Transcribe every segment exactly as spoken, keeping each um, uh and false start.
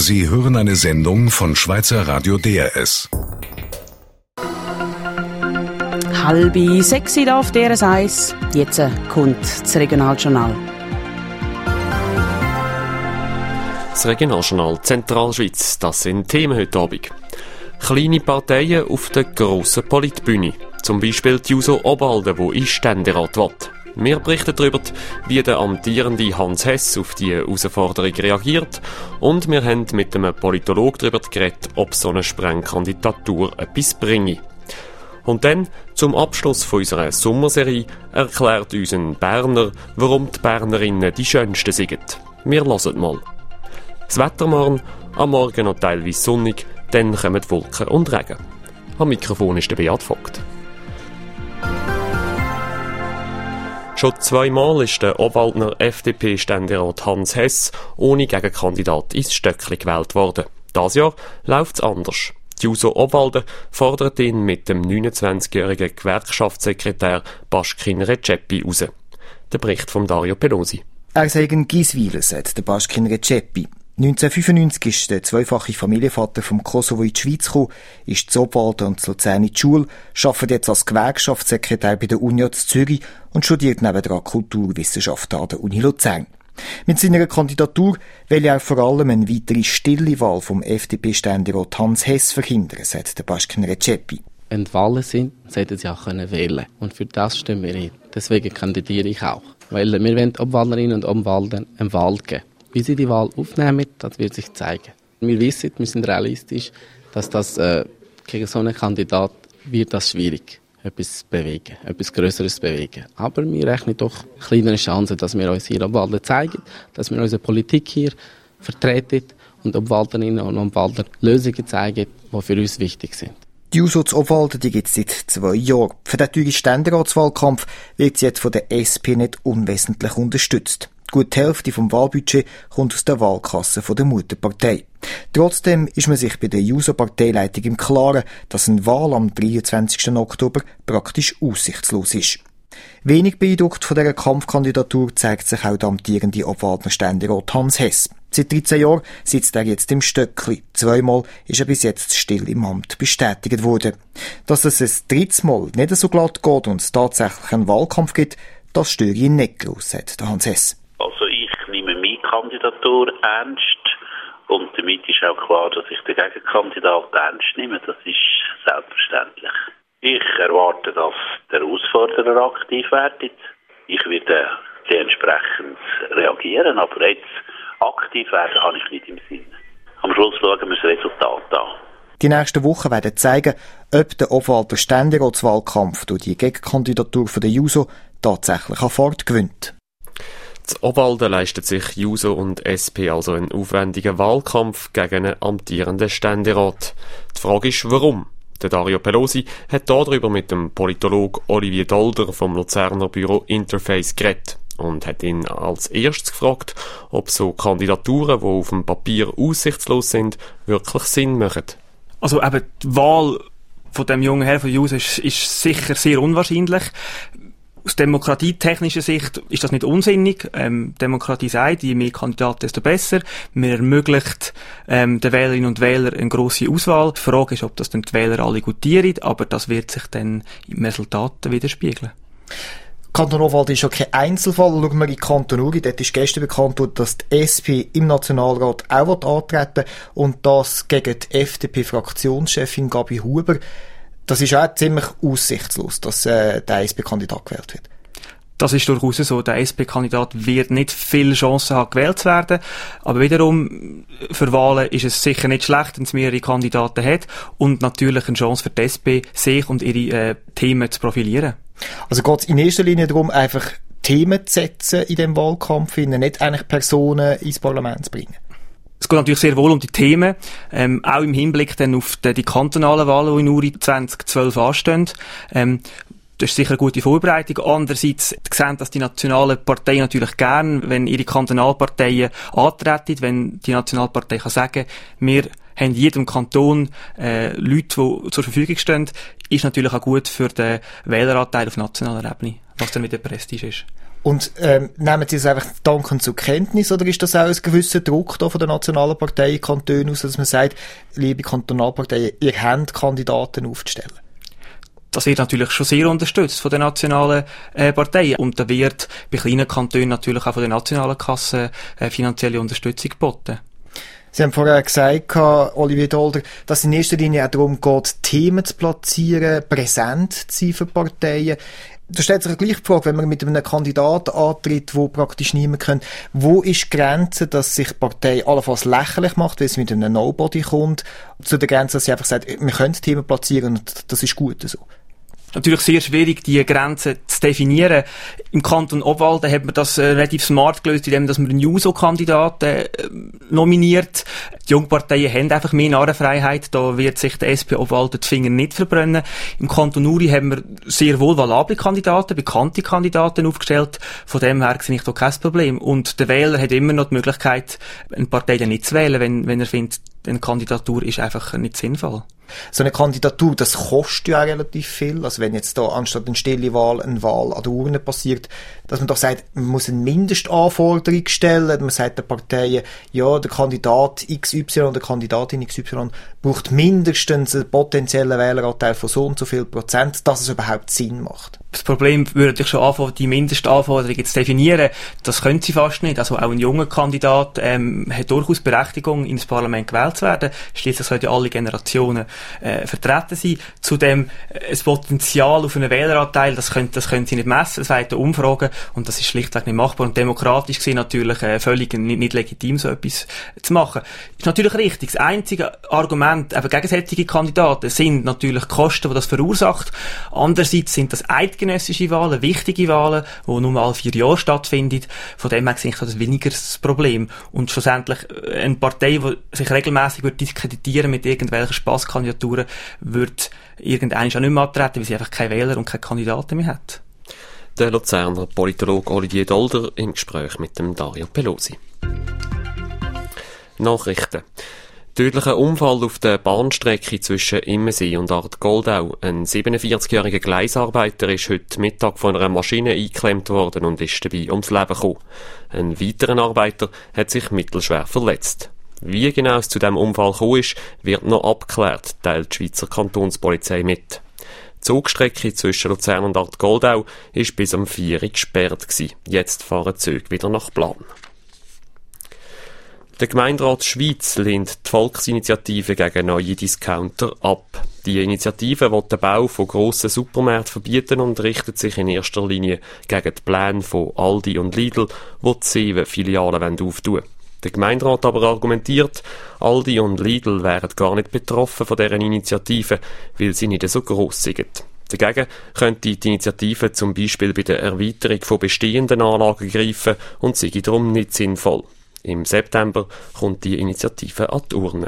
Sie hören eine Sendung von Schweizer Radio D R S. Halbe sechs hier auf D R S eins. Jetzt kommt das Regionaljournal. Das Regionaljournal Zentralschweiz, das sind Themen heute Abend. Kleine Parteien auf der grossen Politbühne. Zum Beispiel die Juso Obwalden, die in Ständerat will. Wir berichten darüber, wie der amtierende Hans Hess auf diese Herausforderung reagiert, und wir haben mit einem Politologen darüber geredet, ob so eine Sprengkandidatur etwas bringe. Und dann, zum Abschluss von unserer Sommerserie, erklärt uns ein Berner, warum die Bernerinnen die Schönsten sind. Wir hören mal. Das Wetter morgen, am Morgen noch teilweise sonnig, dann kommen Wolken und Regen. Am Mikrofon ist der Beat Vogt. Schon zweimal ist der Obwaldner F D P-Ständerat Hans Hess ohne Gegenkandidat ins Stöckli gewählt worden. Dieses Jahr läuft es anders. Die Juso Obwalden fordert ihn mit dem neunundzwanzigjährigen Gewerkschaftssekretär Baschkin Recepi raus. Der Bericht von Dario Pelosi. Er sei ein Giswiler, sagt der Baschkin Recepi. neunzehnhundertfünfundneunzig ist der zweifache Familienvater vom Kosovo in die Schweiz gekommen, ist zu Obwalden und zu Luzern in die Schule, arbeitet jetzt als Gewerkschaftssekretär bei der Uni zu Zürich und studiert nebendran Kulturwissenschaften an der Uni Luzern. Mit seiner Kandidatur will er vor allem eine weitere stille Wahl vom F D P-Ständerat Hans Hess verhindern, sagt der Baschkin Recepi. Wenn Wahlen sind, sollten sie auch wählen können. Und für das stimmen wir ein. Deswegen kandidiere ich auch. Weil wir wollen Obwaldnerinnen und Obwaldern eine Wahl geben. Wie sie die Wahl aufnehmen, das wird sich zeigen. Wir wissen, wir sind realistisch, dass das äh, gegen so einen Kandidat wird das schwierig, etwas bewegen, etwas Größeres bewegen. Aber wir rechnen doch kleinere Chancen, dass wir uns hier Obwalden zeigen, dass wir unsere Politik hier vertreten und Obwalderinnen und Obwalder Lösungen zeigen, die für uns wichtig sind. Die Juso zu Obwalden gibt es seit zwei Jahren. Für den teuren Ständeratswahlkampf wird sie jetzt von der S P nicht unwesentlich unterstützt. Gut die Hälfte vom Wahlbudget kommt aus der Wahlkasse der Mutterpartei. Trotzdem ist man sich bei der Juso-Parteileitung im Klaren, dass eine Wahl am dreiundzwanzigsten Oktober praktisch aussichtslos ist. Wenig beeindruckt von dieser Kampfkandidatur zeigt sich auch der amtierende Obwaldner Ständerat Hans Hess. Seit dreizehn Jahren sitzt er jetzt im Stöckli. Zweimal ist er bis jetzt still im Amt bestätigt worden. Dass es ein drittes Mal nicht so glatt geht und es tatsächlich einen Wahlkampf gibt, das störe ihn nicht gross, sagt Hans Hess. Also ich nehme meine Kandidatur ernst und damit ist auch klar, dass ich den Gegenkandidat ernst nehme. Das ist selbstverständlich. Ich erwarte, dass der Herausforderer aktiv wird. Ich werde entsprechend reagieren, aber jetzt aktiv werden habe ich nicht im Sinn. Am Schluss schauen wir das Resultat an. Die nächsten Wochen werden zeigen, ob der Obwalder Ständeratswahlkampf durch die Gegenkandidatur von der Juso tatsächlich an Fahrt gewinnt. Z Obwalden leistet sich Juso und S P also einen aufwendigen Wahlkampf gegen einen amtierenden Ständerat. Die Frage ist, warum? Der Dario Pelosi hat darüber mit dem Politologen Olivier Dolder vom Luzerner Büro Interface geredet und hat ihn als erstes gefragt, ob so Kandidaturen, die auf dem Papier aussichtslos sind, wirklich Sinn machen. Also eben die Wahl von dem jungen Herrn von Juso ist, ist sicher sehr unwahrscheinlich. Aus demokratietechnischer Sicht ist das nicht unsinnig. Ähm, Demokratie sagt, je mehr Kandidaten, desto besser. Man ermöglicht ähm, den Wählerinnen und Wählern eine grosse Auswahl. Die Frage ist, ob das dann die Wähler alle gutieren, aber das wird sich dann im Resultat widerspiegeln. Kanton Obwalden ist ja kein Einzelfall. Schauen wir in Kanton Uri. Dort ist gestern bekannt worden, dass die S P im Nationalrat auch antreten will und das gegen die F D P-Fraktionschefin Gabi Huber. Das ist auch ziemlich aussichtslos, dass äh, der S P-Kandidat gewählt wird. Das ist durchaus so. Der S P-Kandidat wird nicht viele Chancen haben, gewählt zu werden. Aber wiederum, für Wahlen ist es sicher nicht schlecht, wenn es mehrere Kandidaten hat. Und natürlich eine Chance für die S P, sich und ihre äh, Themen zu profilieren. Also geht es in erster Linie darum, einfach Themen zu setzen in dem Wahlkampf, nicht eigentlich Personen ins Parlament zu bringen? Es geht natürlich sehr wohl um die Themen, ähm, auch im Hinblick dann auf die, die kantonalen Wahlen, die in Uri zwanzig zwölf anstehen. Ähm, das ist sicher eine gute Vorbereitung. Andererseits sehen das die nationalen Parteien natürlich gern, wenn ihre Kantonalparteien antreten, wenn die Nationalpartei kann sagen, wir haben in jedem Kanton äh, Leute, die zur Verfügung stehen, ist natürlich auch gut für den Wähleranteil auf nationaler Ebene, was dann wieder Prestige ist. Und ähm, nehmen Sie es einfach dankend zur Kenntnis, oder ist das auch ein gewisser Druck da von der nationalen Partei Kanton aus, dass man sagt, liebe Kantonalparteien, ihr habt Kandidaten aufzustellen? Das wird natürlich schon sehr unterstützt von den nationalen äh, Parteien. Und da wird bei kleinen Kantonen natürlich auch von der nationalen Kasse äh, finanzielle Unterstützung geboten. Sie haben vorher gesagt, Olivier Dolder, dass es in erster Linie auch darum geht, Themen zu platzieren, präsent zu sein für Parteien. Da stellt sich gleich die Frage, wenn man mit einem Kandidaten antritt, wo praktisch niemand kennt, wo ist die Grenze, dass sich die Partei allenfalls lächerlich macht, weil es mit einem Nobody kommt, zu der Grenze, dass sie einfach sagt, wir können Themen platzieren und das ist gut so. Natürlich sehr schwierig, die Grenzen zu definieren. Im Kanton Obwalden hat man das äh, relativ smart gelöst, indem dass man einen Juso-Kandidaten äh, nominiert. Die Jungparteien haben einfach mehr Narrenfreiheit, da wird sich der S P Obwalden die Finger nicht verbrennen. Im Kanton Uri haben wir sehr wohl valable Kandidaten, bekannte Kandidaten aufgestellt. Von dem her sehe ich da kein Problem. Und der Wähler hat immer noch die Möglichkeit, eine Partei dann nicht zu wählen, wenn, wenn er findet, eine Kandidatur ist einfach nicht sinnvoll. So eine Kandidatur, das kostet ja auch relativ viel. Also wenn jetzt da anstatt eine stille Wahl eine Wahl an der Urne passiert, dass man doch sagt, man muss eine Mindestanforderung stellen. Man sagt der Partei, ja, der Kandidat X Y oder Kandidatin X Y braucht mindestens einen potenziellen Wähleranteil von so und so viel Prozent, dass es überhaupt Sinn macht. Das Problem würde natürlich schon anfangen, die Mindestanforderungen zu definieren. Das können sie fast nicht. Also auch ein junger Kandidat ähm, hat durchaus Berechtigung, ins Parlament gewählt zu werden. Schließlich sollten ja alle Generationen äh, vertreten sein. Zudem äh, das Potenzial auf einen Wähleranteil, das können, das können sie nicht messen. Das weiter Umfragen und das ist schlichtweg nicht machbar. Und demokratisch gesehen natürlich äh, völlig nicht, nicht legitim, so etwas zu machen. Ist natürlich richtig. Das einzige Argument eben gegen solche Kandidaten sind natürlich die Kosten, die das verursacht. Andererseits sind das eidgenössische Wahlen, wichtige Wahlen, die nur alle vier Jahre stattfinden. Von dem her sehe ich das weniger das Problem. Und schlussendlich eine Partei, die sich regelmässig diskreditieren mit irgendwelchen Spasskandidaturen, wird irgendwann schon nicht mehr antreten, weil sie einfach keine Wähler und keine Kandidaten mehr hat. Der Luzerner Politologe Olivier Dolder im Gespräch mit dem Dario Pelosi. Nachrichten. Tödlicher Unfall auf der Bahnstrecke zwischen Immensee und Art-Goldau. Ein siebenundvierzigjähriger Gleisarbeiter ist heute Mittag von einer Maschine eingeklemmt worden und ist dabei ums Leben gekommen. Ein weiterer Arbeiter hat sich mittelschwer verletzt. Wie genau es zu diesem Unfall gekommen ist, wird noch abgeklärt, teilt die Schweizer Kantonspolizei mit. Die Zugstrecke zwischen Luzern und Art-Goldau war bis um vier Uhr gesperrt gewesen. Jetzt fahren die Züge wieder nach Plan. Der Gemeinderat Schweiz lehnt die Volksinitiative gegen neue Discounter ab. Die Initiative will den Bau von grossen Supermärkten verbieten und richtet sich in erster Linie gegen die Pläne von Aldi und Lidl, die die Seven-Filialen auftun wollen. Der Gemeinderat aber argumentiert, Aldi und Lidl wären gar nicht betroffen von deren Initiative, weil sie nicht so gross sind. Dagegen könnte die Initiative zum Beispiel bei der Erweiterung von bestehenden Anlagen greifen und sei darum nicht sinnvoll. Im September kommt die Initiative an die Urne.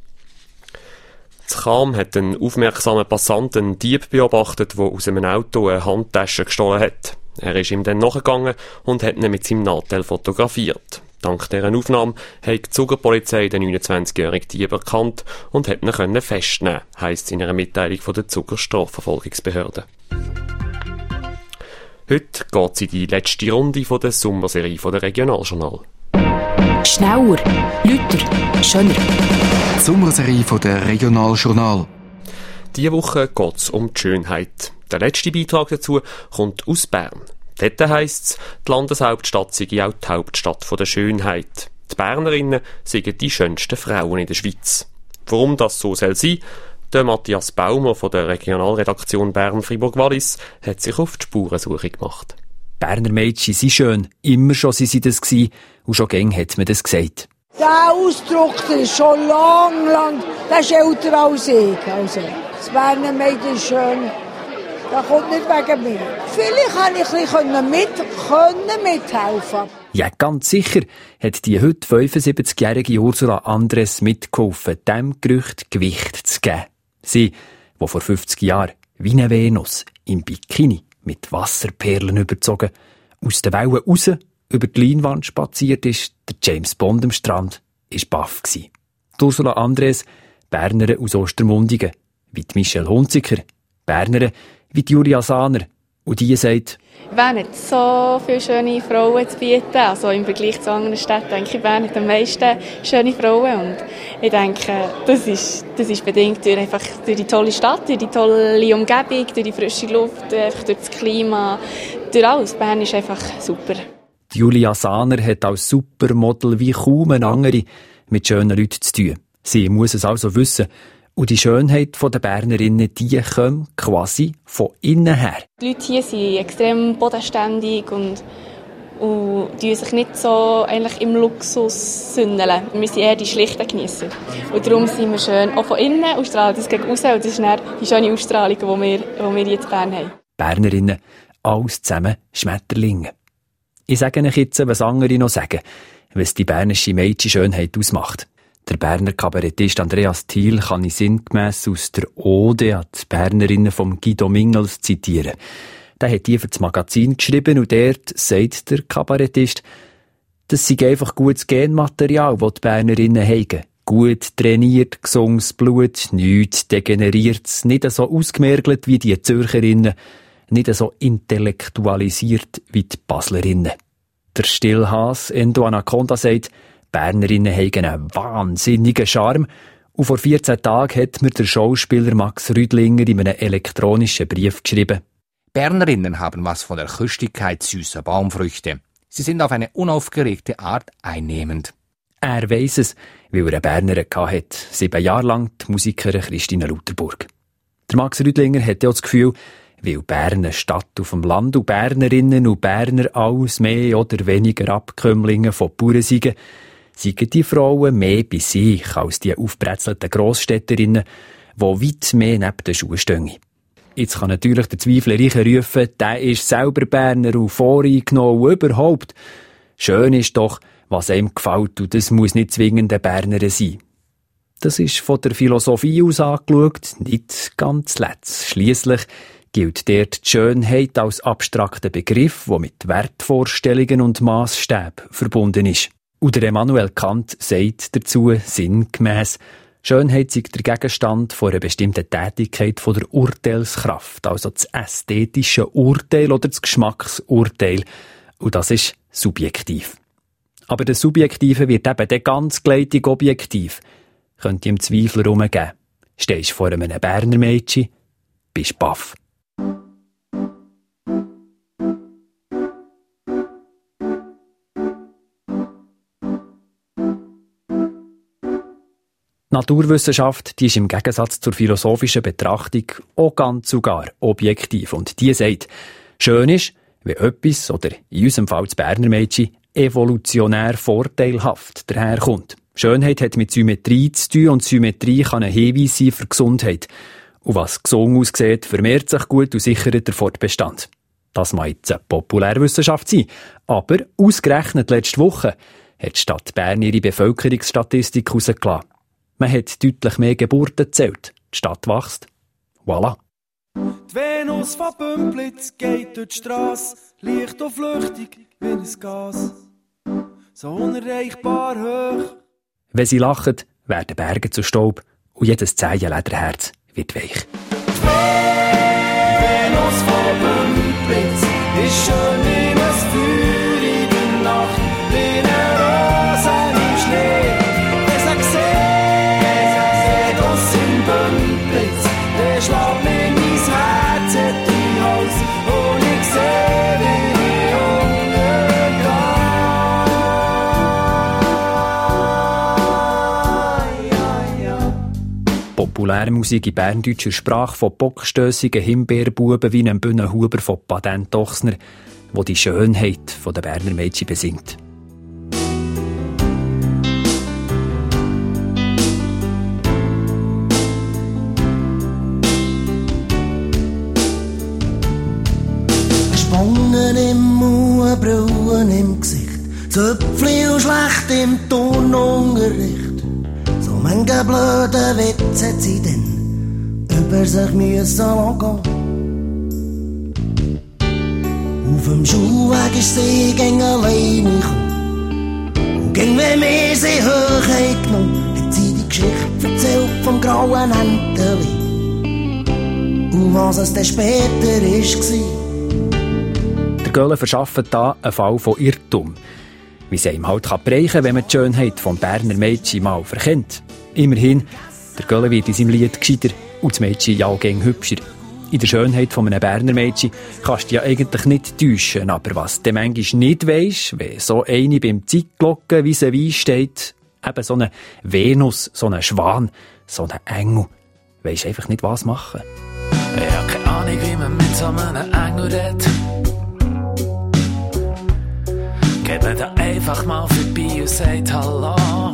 In Cham hat ein aufmerksamer Passant einen Dieb beobachtet, der aus einem Auto eine Handtasche gestohlen hat. Er ist ihm dann nachgegangen und hat ihn mit seinem Nadel fotografiert. Dank dieser Aufnahme hat die Zugerpolizei den neunundzwanzigjährigen Dieb erkannt und hat ihn festnehmen können, heisst es in einer Mitteilung von der Zuger Strafverfolgungsbehörde. Heute geht es in die letzte Runde von der Sommerserie von der Regionaljournal. Schneller, lauter, schöner. Die Sommerserie von der Regionaljournal. Diese Woche geht es um die Schönheit. Der letzte Beitrag dazu kommt aus Bern. Dort heisst es, die Landeshauptstadt sei auch die Hauptstadt der Schönheit. Die Bernerinnen sind die schönsten Frauen in der Schweiz. Warum das so soll sein? Der Matthias Baumer von der Regionalredaktion Bern-Fribourg-Wallis hat sich auf die Spurensuche gemacht. Berner Mädchen sind schön. Immer schon sind sie das gewesen. Und schon gäng hat man das gesagt. Der Ausdruck, der ist schon lang, lang, der ist älter als ich. Also, das Berner Mädchen ist schön. Das kommt nicht wegen mir. Vielleicht konnte ich ein bisschen mit, können mithelfen. Ja, ganz sicher hat die heute fünfundsiebzigjährige Ursula Andres mitgeholfen, diesem Gerücht Gewicht zu geben. Sie, die vor fünfzig Jahren wie eine Venus im Bikini mit Wasserperlen überzogen, aus den Wellen raus über die Leinwand spaziert ist, der James Bond am Strand, war baff gsi. Ursula Andres, Bernerin aus Ostermundigen, wie die Michelle Hunziker, Bernerin wie die Julia Sahner Und die sagt, Bern hat so viele schöne Frauen zu bieten. Also im Vergleich zu anderen Städten denke ich, Bern hat am meisten schöne Frauen. Und ich denke, das ist, das ist bedingt durch, einfach durch die tolle Stadt, durch die tolle Umgebung, durch die frische Luft, einfach durch das Klima, durch alles. Bern ist einfach super. Julia Sahner hat als Supermodel wie kaum eine andere mit schönen Leuten zu tun. Sie muss es also wissen. Und die Schönheit der Bernerinnen, die kommt quasi von innen her. Die Leute hier sind extrem bodenständig und, und die sich nicht so eigentlich im Luxus sündeln. Wir sind eher die schlichten Genießer. Und darum sind wir schön, auch von innen, und strahlen das gegen raus. Und das ist dann die schöne Ausstrahlung, die wir, die wir hier in Bern haben. Bernerinnen, alles zusammen Schmetterlinge. Ich sage euch jetzt, was andere noch sagen, was die bernische Mädchenschönheit ausmacht. Der Berner Kabarettist Andreas Thiel kann ich sinngemäss aus der Ode an die Bernerinnen von Guido Mingels zitieren. Der hat die für das Magazin geschrieben und dort sagt der Kabarettist, das sei einfach gutes Genmaterial, das die Bernerinnen haben. Gut trainiert, gesundes Blut, nichts degeneriertes, nicht so ausgemergelt wie die Zürcherinnen, nicht so intellektualisiert wie die Baslerinnen. Der Stillhas Endo Anaconda sagt, Bernerinnen haben einen wahnsinnigen Charme. Und vor vierzehn Tagen hat mir der Schauspieler Max Rüdlinger in einem elektronischen Brief geschrieben. Bernerinnen haben was von der Köstlichkeit süßer Baumfrüchte. Sie sind auf eine unaufgeregte Art einnehmend. Er weiss es, weil er eine Bernerin hatte, sieben Jahre lang die Musikerin Christine Lutherburg. Der Max Rüdlinger hat ja das Gefühl, weil Bern eine Stadt auf dem Land und Bernerinnen und Berner alles mehr oder weniger Abkömmlinge von Bauern seien, seien die Frauen mehr bei sich als die aufbrezelten Grossstädterinnen, die weit mehr neben den Schuhen stehen. Jetzt kann natürlich der Zweiflerreiche rufen, der ist selber Berner und voreingenommen und überhaupt. Schön ist doch, was einem gefällt, und das muss nicht zwingend eine Bernerin sein. Das ist von der Philosophie aus angeschaut nicht ganz letzt. Schliesslich gilt dort die Schönheit als abstrakter Begriff, der mit Wertvorstellungen und Maßstäben verbunden ist. Und der Immanuel Kant sagt dazu sinngemäss, Schönheit sei der Gegenstand von einer bestimmten Tätigkeit von der Urteilskraft, also das ästhetische Urteil oder das Geschmacksurteil. Und das ist subjektiv. Aber das Subjektive wird eben dann ganz gleitig objektiv. Könnte im Zweifel herumgeben. Stehst vor einem Berner Mädchen, bist baff. Die Naturwissenschaft, die ist im Gegensatz zur philosophischen Betrachtung auch ganz sogar objektiv. Und die sagt, schön ist, wenn etwas, oder in unserem Fall das Berner Mädchen, evolutionär vorteilhaft daherkommt. Schönheit hat mit Symmetrie zu tun und Symmetrie kann ein Hinweis sein für Gesundheit. Und was gesund aussieht, vermehrt sich gut und sichert den Fortbestand. Das mag jetzt eine Populärwissenschaft sein. Aber ausgerechnet letzte Woche hat die Stadt Bern ihre Bevölkerungsstatistik herausgelassen. Man hat deutlich mehr Geburten gezählt. Die Stadt wächst. Voilà. Die Venus von Bümplitz geht durch die Strasse, leicht und flüchtig wie ein Gas. So unerreichbar hoch. Wenn sie lachen, werden Berge zu Staub und jedes zähe Lederherz wird weich. Die Venus von Bümplitz ist schön wie ein Feuer in der Nacht, wie eine Rose im Schnee. Wenn sie sieht, aus im Bümplitz, der schlägt mir mein Herz in die Hals und ich sehe, wie ich untergehe. Populärmusik in berndeutscher Sprache von bockstössigen Himbeerbuben wie einem Bühnenhuber von Patent Ochsner, wo die Schönheit der Berner Mädchen besingt. Spangen im Mund, Brauen im Gesicht, Zöpfli und schlecht im Turnunterricht. So manche blöde Witze hat sie dann über sich müssen lassen. Auf dem Schulweg ist sie gegen alleine gekommen. Und gegen wenn wir sie hoch haben genommen, hat sie die Geschichte erzählt vom grauen Enteli. Und was es dann später war, Gölle verschaffen da einen Fall von Irrtum. Wie es einem halt bereichen kann, wenn man die Schönheit vom Berner Mädchen mal verkennt. Immerhin, der Gölle wird in seinem Lied gescheiter und das Mädchen ja auch gäng hübscher. In der Schönheit von einem Berner Mädchen kannst du dich ja eigentlich nicht täuschen, aber was du manchmal nicht weisst, wenn so eine beim Zeitglocken vis-à-vis steht, eben so eine Venus, so ein Schwan, so ein Engel, weisst einfach nicht, was machen. Ich hab keine Ahnung, wie man mit so einem Engel redet. Geht man da einfach mal vorbei und sagt Hallo?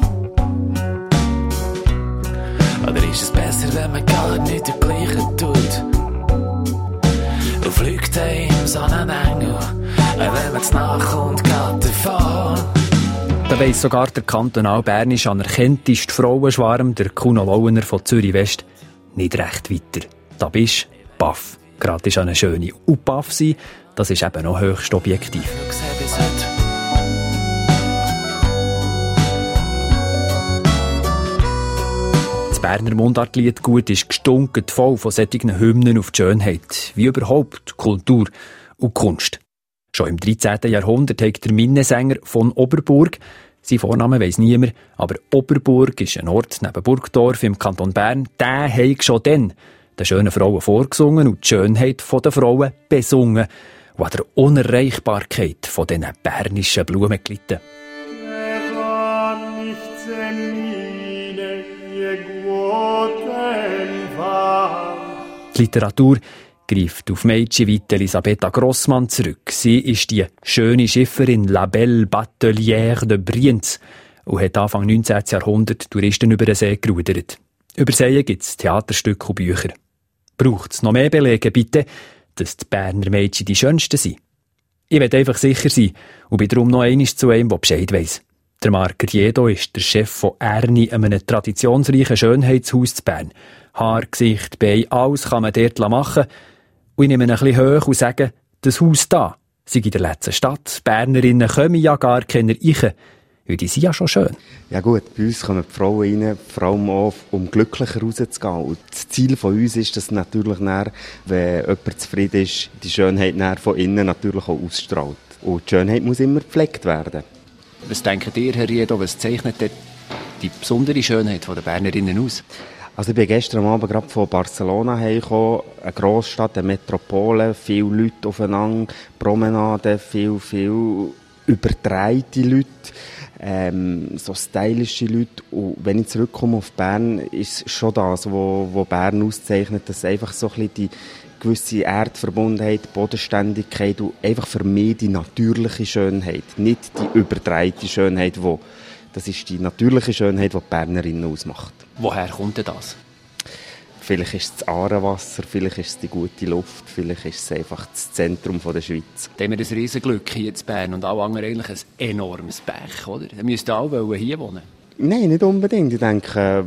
Oder ist es besser, wenn man gar nicht der Gleiche tut? Und fliegt einem so einen Engel, wenn man es nachkommt, geht davon. Da weiss sogar der kantonal bernisch anerkennteste Frauenschwarm, der Kuno Lauener von Zürich West, nicht recht weiter. Da bist du baff. Gerade ist eine schöne. Und baff sein, das ist eben noch höchst objektiv. Das Berner Mundartlied «Gut» ist gestunken voll von solchen Hymnen auf die Schönheit, wie überhaupt Kultur und Kunst. Schon im dreizehnten Jahrhundert hat der Minnesänger von Oberburg, sein Vorname weiss niemand, aber Oberburg ist ein Ort neben Burgdorf im Kanton Bern, der hat schon dann den schönen Frauen vorgesungen und die Schönheit der Frauen besungen, und an der Unerreichbarkeit von diesen bernischen Blumen gelitten. Die Literatur greift auf Mädchen wie Elisabetta Grossmann zurück. Sie ist die schöne Schifferin La Belle Batelière de Brienz und hat Anfang neunzehnten Jahrhundert Touristen über den See gerudert. Über Seen gibt es Theaterstücke und Bücher. Braucht es noch mehr Belege, bitte, dass die Berner Mädchen die schönsten sind? Ich will einfach sicher sein und bin darum noch einmal zu einem, der Bescheid weiss. Der Marc Riedo ist der Chef von Erni, einem traditionsreichen Schönheitshaus zu Bern. Haar, Gesicht, Bein, alles kann man dort machen. Und ich nehme ihn ein bisschen hoch und sage, das Haus da sei in der letzten Stadt. Bernerinnen kommen ja gar keine Eichen, weil die sind ja schon schön. Ja gut, bei uns kommen die Frauen rein, vor allem auch, um glücklicher rauszugehen. Und das Ziel von uns ist, dass natürlich dann, wenn jemand zufrieden ist, die Schönheit dann von innen natürlich auch ausstrahlt. Und die Schönheit muss immer gepflegt werden. Was denkt ihr, Herr Riedo, was zeichnet die besondere Schönheit der Bernerinnen aus? Also ich bin gestern Abend gerade von Barcelona hergekommen, eine Grossstadt, eine Metropole, viele Leute aufeinander, Promenaden, viel, viel überdrehte Leute, ähm, so stylische Leute. Und wenn ich zurückkomme auf Bern, ist schon das, wo, wo Bern auszeichnet, dass einfach so ein bisschen die gewisse Erdverbundenheit, Bodenständigkeit und einfach für mich die natürliche Schönheit, nicht die überdrehte Schönheit, wo das ist die natürliche Schönheit, die die Bernerinnen ausmacht. Woher kommt denn das? Vielleicht ist es das Aarewasser, vielleicht ist es die gute Luft, vielleicht ist es einfach das Zentrum der Schweiz. Da haben wir ein Riesenglück hier in Bern und alle anderen eigentlich ein enormes Pech, oder? Da müssten alle hier wohnen. Nein, nicht unbedingt. Ich denke,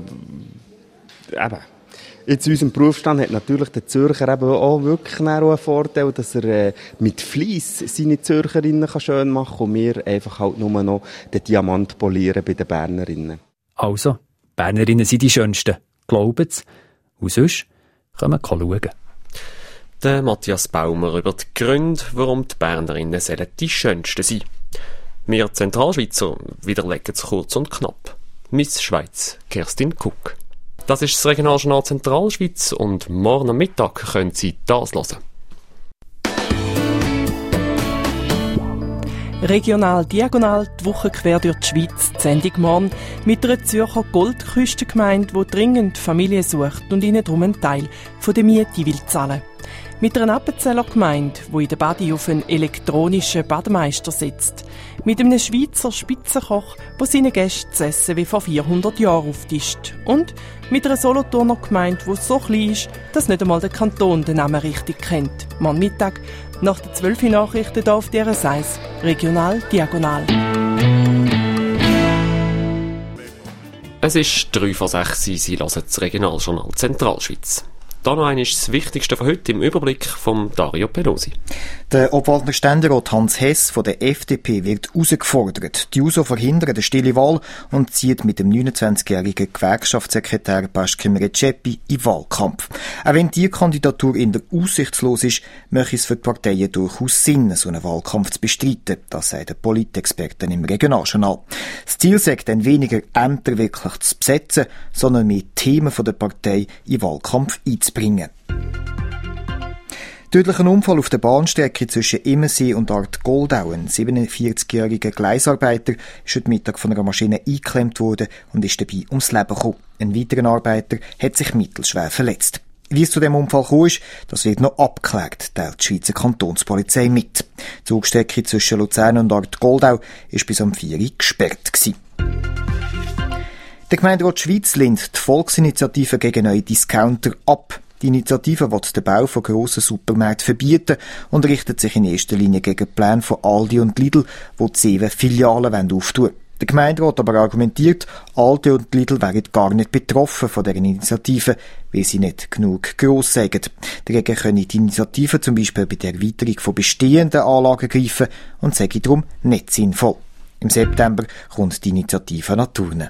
äh, eben, jetzt in unserem Berufsstand hat natürlich der Zürcher eben auch wirklich einen Vorteil, dass er äh, mit Fleiss seine Zürcherinnen kann schön machen kann und wir einfach halt nur noch den Diamant polieren bei den Bernerinnen. Also, Bernerinnen sind die schönsten, glauben sie. Und sonst können wir schauen. Der Matthias Baumer über die Gründe, warum die Bernerinnen die schönsten sind. Wir Zentralschweizer widerlegen es kurz und knapp. Miss Schweiz, Kerstin Kuck. Das ist das Regionaljournal Zentralschweiz und morgen am Mittag können Sie das hören. Regional diagonal die Woche quer durch die Schweiz, die Sendung morgen mit einer Zürcher Goldküstengemeinde, die dringend Familie sucht und ihnen darum einen Teil von der Miete will zahlen. Mit einer Appenzeller Gemeinde, die in der Badi auf einen elektronischen Bademeister setzt. Mit einem Schweizer Spitzenkoch, der seinen Gästen das Essen wie vor vierhundert Jahren auftischt. Und mit einer Solothurner Gemeinde, die so klein ist, dass nicht einmal der Kanton den Namen richtig kennt. Morgen Mittag nach den zwölf Nachrichten hier auf D R S eins, Regional Diagonal. Es ist drei vor sechs, Sie hören das Regionaljournal Zentralschweiz. da noch einmal das Wichtigste von heute im Überblick von Dario Pelosi. Der Obwaldner Ständerat Hans Hess von der F D P wird herausgefordert. Die Juso verhindern eine stille Wahl und zieht mit dem neunundzwanzigjährigen Gewerkschaftssekretär Pascal Recepi in Wahlkampf. Auch wenn die Kandidatur in der aussichtslos ist, möchte es für die Parteien durchaus Sinn, so einen Wahlkampf zu bestreiten. Das sagen Politexperten im Regionaljournal. Das Ziel sagt dann weniger Ämter wirklich zu besetzen, sondern mehr Themen von der Partei in den Wahlkampf einzubringen. Tödlicher Unfall auf der Bahnstrecke zwischen Immensee und Art Goldau. Ein siebenundvierzigjähriger Gleisarbeiter ist heute Mittag von einer Maschine eingeklemmt worden und ist dabei ums Leben gekommen. Ein weiterer Arbeiter hat sich mittelschwer verletzt. Wie es zu dem Unfall gekommen ist, das wird noch abgeklärt, teilt die Schweizer Kantonspolizei mit. Die Zugstrecke zwischen Luzern und Art Goldau war bis um vier Uhr gesperrt gewesen. Der Gemeinderat Schwyz lehnt die Volksinitiative gegen neue Discounter ab. Die Initiative will den Bau von grossen Supermärkten verbieten und richtet sich in erster Linie gegen die Pläne von Aldi und Lidl, die sieben Filialen auftun wollen. Der Gemeinderat aber argumentiert, Aldi und Lidl wären gar nicht betroffen von dieser Initiative, weil sie nicht genug gross sagen. Dagegen können die Initiative zum Beispiel bei der Erweiterung von bestehenden Anlagen greifen und sagen darum nicht sinnvoll. Im September kommt die Initiative nach Thurnen.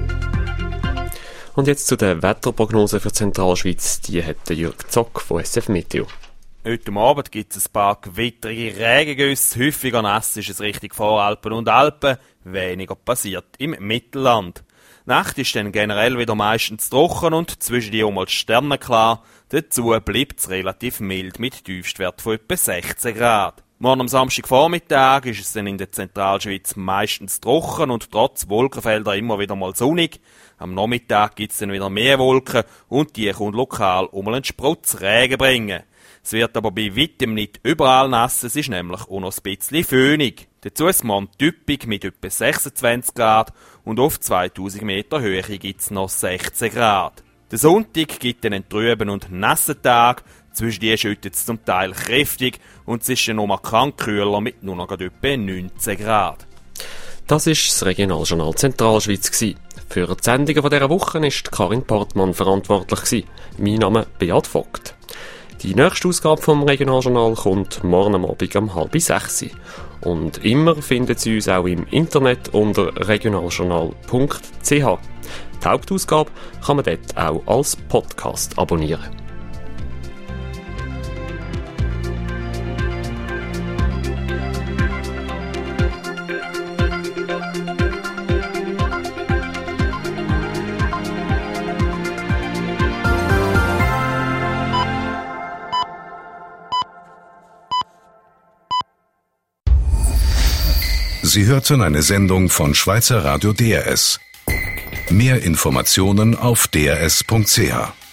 Und jetzt zu der Wetterprognose für die Zentralschweiz. Die hat der Jürg Zock von S F Meteo. Heute Abend gibt es ein paar gewitterige Regengüsse. Häufiger nass ist es Richtung Voralpen und Alpen. Weniger passiert im Mittelland. Die Nacht ist dann generell wieder meistens trocken und zwischen die mal sternenklar. Dazu bleibt es relativ mild mit Tiefstwert von etwa sechzehn Grad. Morgen am Samstagvormittag ist es dann in der Zentralschweiz meistens trocken und trotz Wolkenfelder immer wieder mal sonnig. Am Nachmittag gibt es dann wieder mehr Wolken und die können lokal um einen Sprutz Regen bringen. Es wird aber bei weitem nicht überall nass, es ist nämlich auch noch ein bisschen föhnig. Dazu ist man typisch mit etwa sechsundzwanzig Grad und auf zweitausend Meter Höhe gibt es noch sechzehn Grad. Der Sonntag gibt einen trüben und nassen Tag. Zwischen die schüttet es zum Teil kräftig und es ist dann noch markant kühler mit nur noch etwa neunzehn Grad. Das war das Regionaljournal Zentralschweiz. Für die Sendungen dieser Woche war Karin Portmann verantwortlich. Mein Name ist Beat Vogt. Die nächste Ausgabe vom Regionaljournal kommt morgen am Abend um halb sechs. Und immer finden Sie uns auch im Internet unter regionaljournal punkt c h. Die Hauptausgabe kann man dort auch als Podcast abonnieren. Sie hörten eine Sendung von Schweizer Radio D R S. Mehr Informationen auf d r s punkt c h.